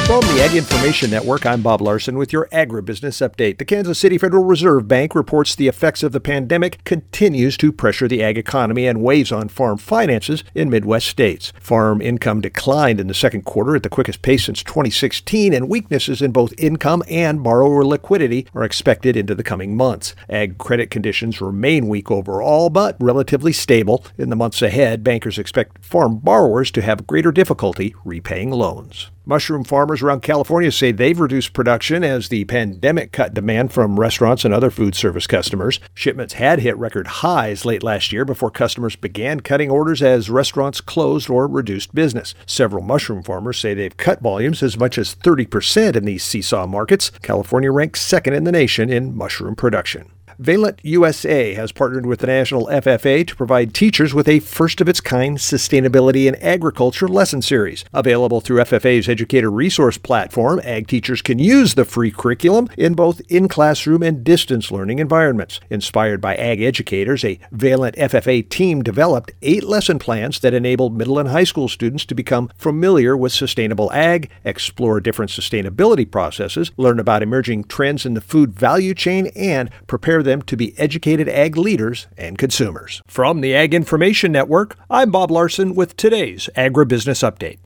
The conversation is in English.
From the Ag Information Network, I'm Bob Larson with your agribusiness update. The Kansas City Federal Reserve Bank reports the effects of the pandemic continues to pressure the ag economy and weighs on farm finances in Midwest states. Farm income declined in the second quarter at the quickest pace since 2016, and weaknesses in both income and borrower liquidity are expected into the coming months. Ag credit conditions remain weak overall, but relatively stable. In the months ahead, bankers expect farm borrowers to have greater difficulty repaying loans. Mushroom farmers around California say they've reduced production as the pandemic cut demand from restaurants and other food service customers. Shipments had hit record highs late last year before customers began cutting orders as restaurants closed or reduced business. Several mushroom farmers say they've cut volumes as much as 30% in these seesaw markets. California ranks second in the nation in mushroom production. Valent USA has partnered with the National FFA to provide teachers with a first-of-its-kind sustainability in agriculture lesson series. Available through FFA's educator resource platform, ag teachers can use the free curriculum in both in-classroom and distance learning environments. Inspired by ag educators, a Valent FFA team developed 8 lesson plans that enable middle and high school students to become familiar with sustainable ag, explore different sustainability processes, learn about emerging trends in the food value chain, and prepare them to be educated ag leaders and consumers. From the Ag Information Network, I'm Bob Larson with today's Agribusiness Update.